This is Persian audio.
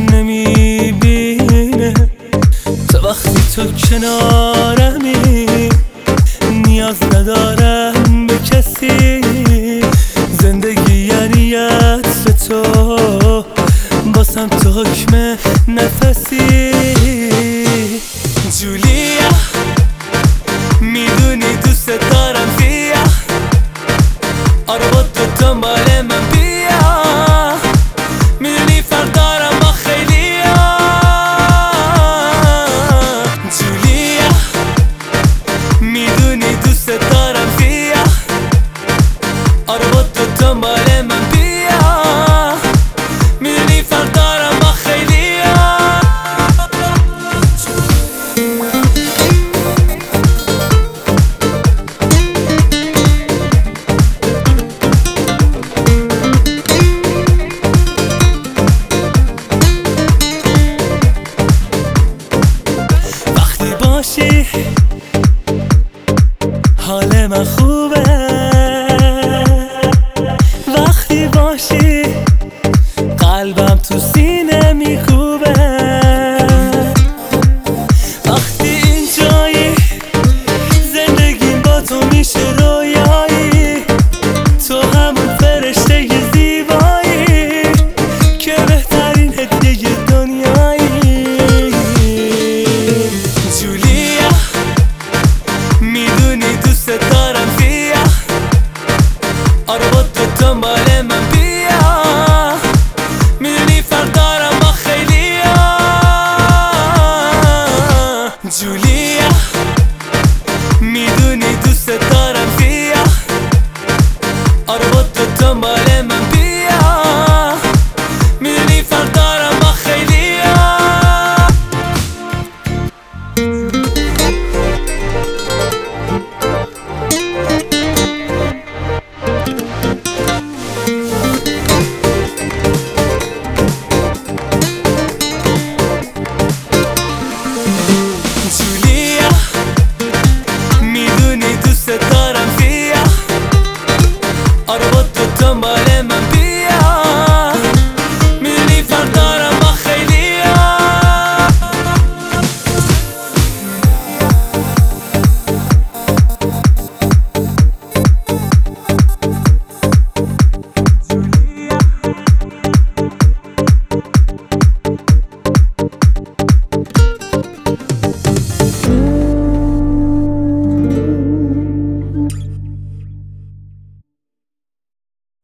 نمیبینه تا وقتی تو کنارمی. نیاز ندارم به کسی، زندگی یعنی عطر تو، باسم تو حکم نفسی. جولیا میدونی دوست دارم زیا، آره با تو دنبال من بیا، میدونی فرق دارم با خیلیا. جولیا میدونی دوست دارم زیا، آره با تو دنبال من بیا، میدونی فرق دارم با خیلیا. وقتی باشی حال من خوبه، وقتی باشی قلبم تو سینه میکوبه. وقتی اینجایی زندگیم با تو میشه رویایی، تو همون فرشته زیبایی که بهترین هدیه دنیایی. جولیا میدونی دوست دارم زیا، آره با تو دنبال من بیا، میدونی فرق دارم با خیلیا. جولیا میدونی دوست دارم زیا، آره با تو دنبال من بیا، میدونی فرق دارم با خیلیا. جولیا میدونی دوست دارم زیا، آره با تو دنبال من